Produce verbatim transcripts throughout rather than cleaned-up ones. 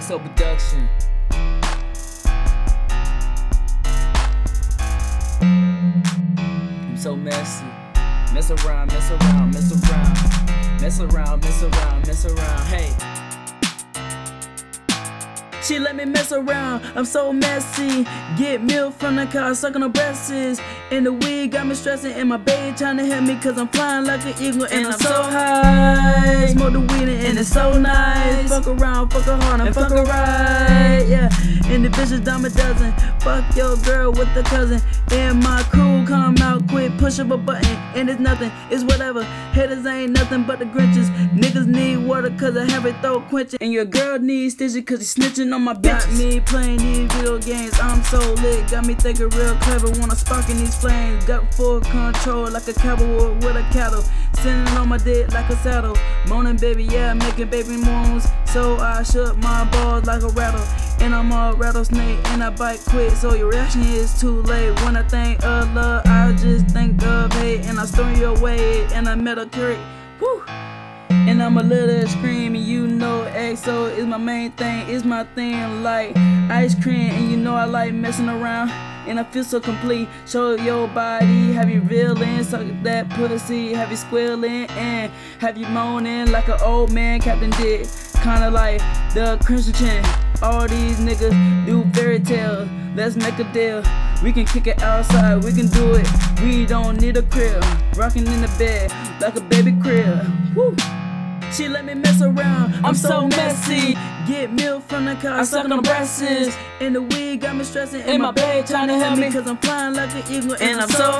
X O Production. I'm so messy. Mess around, mess around, mess around. Mess around, mess around, mess around. Hey. She let me mess around, I'm so messy. Get milk from the car, sucking her breasts. And the weed got me stressing. And my babe trying to hit me cause I'm flying like an eagle. And, and I'm so high. Smoke the weed and it's so nice. Fuck around, fuck her hard, and, and fuck her right. Yeah, and the bitch is dime a dozen. Fuck your girl with the cousin. And my crew come out quick, push up a button. And it's nothing, it's whatever. Haters ain't nothing but the Grinches. Niggas need water cause I have it throat quenching. And your girl needs stitches cause he's snitching on my bitches. Got me playing these video games, I'm so lit. Got me thinking real clever when I'm sparking these flames. Got full control like a cowboy with a cattle. Sitting on my dick like a saddle. Moaning baby, yeah, making baby moans. So I shook my balls like a rattle. And I'm a rattlesnake and I bite quick. So your reaction is too late. When I think of love, I just think of hate. And I storm your way and I met a curry. Woo! And I'm a little screaming, you know X O is my main thing, is my thing like ice cream. And you know I like messing around, and I feel so complete. Show your body, have you reeling, suck that pussy, have you squealing, and have you moaning like an old man Captain Dick. Kinda like the Crimson Chin. All these niggas do fairy tales, let's make a deal. We can kick it outside, we can do it. We don't need a crib, rocking in the bed like a baby crib. Woo! She let me mess around, I'm, I'm so, so messy. Get milk from the car, I suck on the breasts. And the weed got me stressing. And, and my babe trying to help me cause I'm flying like an eagle. And, and I'm so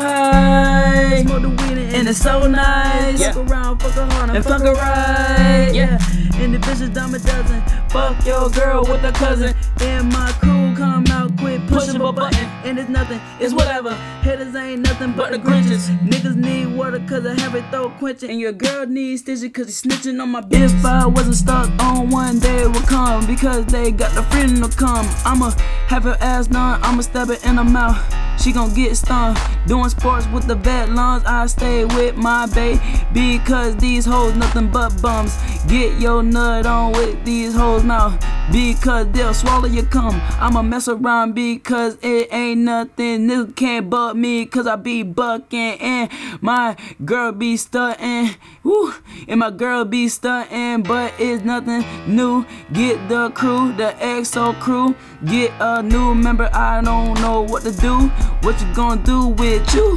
high. Smoke the weed and, and it's so nice. Yeah. Fuck around, fuck her hard, and, and fuck her right. Yeah. And the bitch is dime a dozen. Fuck your girl with her cousin. And my crew come out quick, push up a button. And it's nothing, it's whatever. Haters ain't nothing but the Grinches. Niggas need water cause I have it throat quenching. And your girl needs stitches cause he's snitching on my bitch. If I wasn't stuck on one day it would come, because they got the freedom to come. I'ma have her ass done, I'ma stab it in her mouth. She gon' get stung. Doing sports with the vet lungs, I stay with my babe. Because these hoes nothing but bums. Get your nut on with these hoes mouth, because they'll swallow your cum. I'ma mess around because it ain't nothing. Nigga can't buck me cause I be bucking. And my girl be stuntin'. Woo. And my girl be stuntin', but it's nothing new. Get the crew, the X O crew. Get a new member, I don't know what to do. What you gonna do with you?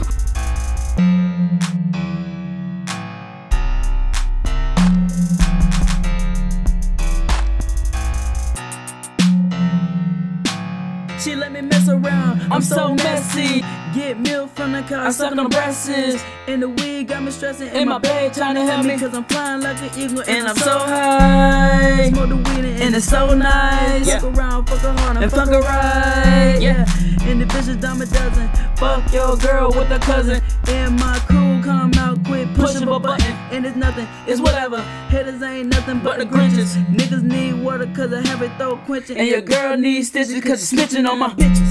She let me mess around, I'm, I'm so messy. Get milk from the car, I suck on the breasts. And the weed got me stressing. And, and my babe trying to help me cause I'm flying like an eagle. And, and I'm so high. Smoke the weed and, and it's so nice. Yeah. Fuck around, fuck her hard, and, and fuck her right. Yeah. And the bitch is dime a dozen. Fuck your girl with her cousin. And my crew come out quick, push up a button. And it's nothing, it's whatever. Haters ain't nothing but the Grinches. Niggas need water cause I have it throat quenching. And your girl needs stitches cause she's snitching on my bitch.